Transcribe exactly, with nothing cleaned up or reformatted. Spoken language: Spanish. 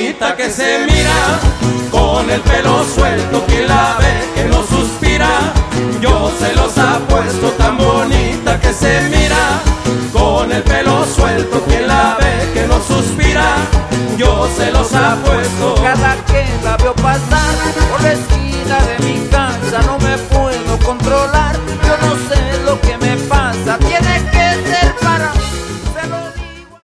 bonita que se mira, con el pelo suelto que la ve